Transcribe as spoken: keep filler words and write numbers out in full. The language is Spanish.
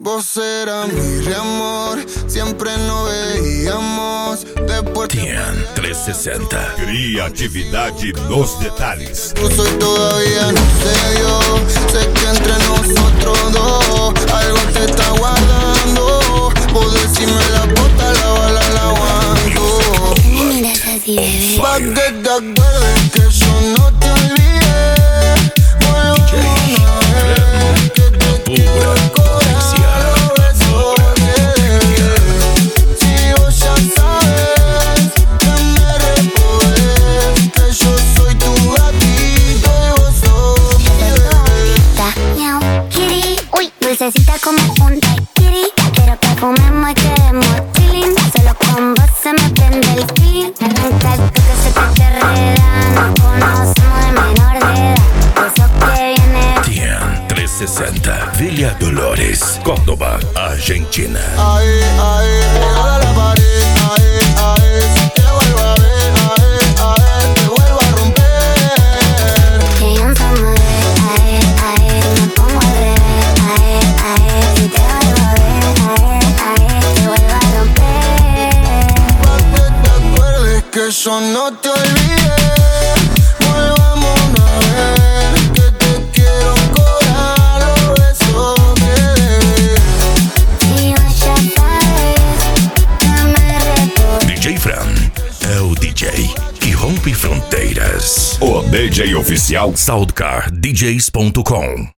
Vos eras mi amor, siempre nos veíamos. Después T N trezentos e sessenta. Criatividade nos detalhes. tú soy todavía no sé yo. Sé que entre nosotros dos algo te está guardando. Vos decime la bota, la bala, la aguanto. Me miras así, bebé. Pa' que te acuerdes que yo no te olvidé. Volvamos a ver que te quiero corar los besos que si vos ya sabes que me repodés, que yo soy tu gatito y vos sos mi bebé. Miau, kitty. Uy, dulcecita como un daiquiri. Quiero que fumemos y quedemos chilling. Solo con vos se me prende el feeling. Arranca el toque, se te enreda. No conocemos de menor de edad. Eso que viene. T N trezentos e sessenta. Villa Dolores, Córdoba, Argentina. Ay, ay, pegada a la pared. Ay, ay, si te vuelvo a ver. Ay, ay, te vuelvo a romper. Que yo no me ve. Ay, ay, me pongo al revés. Ay, ay, si te vuelvo a ver. Ay, ay, te vuelvo a romper. Pa' que te acuerdes que yo no te olvidé. Volvamos a ver que te quiero cobrar los besos que debes. Si vos ya sabes que me recuerdo. D J Fran é o D J que rompe fronteiras. O D J oficial soundcar d js ponto com